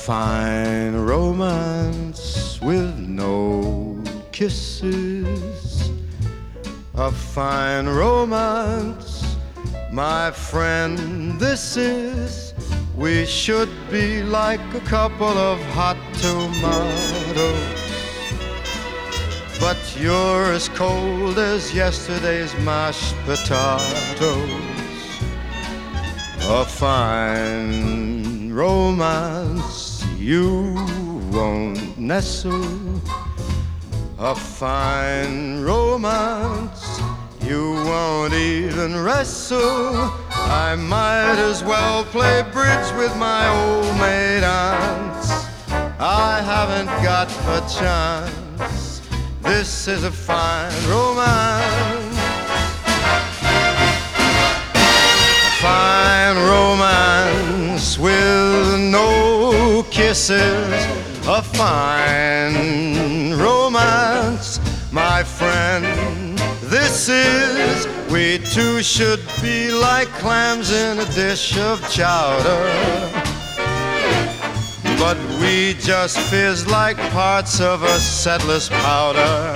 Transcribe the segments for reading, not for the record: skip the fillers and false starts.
fine romance with no kisses. A fine romance, my friend, this is. We should be like a couple of hot tomatoes, but you're as cold as yesterday's mashed potatoes. A fine romance you won't nestle. A fine romance you won't even wrestle. I might as well play bridge with my old maid aunts. I haven't got a chance. This is a fine romance. A fine romance with no kisses. A fine romance, my friend, this is. We two should be like clams in a dish of chowder, but we just fizz like parts of a settler's powder.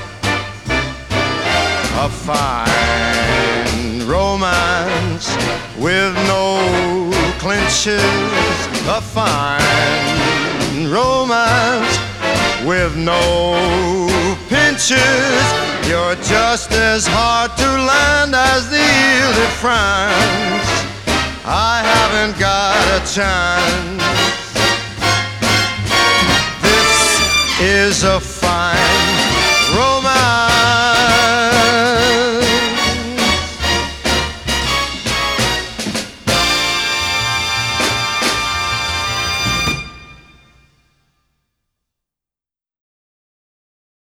A fine romance with no clinches. A fine romance with no pinches. You're just as hard to land as the Ile de France. I haven't got a chance. This is a fine romance.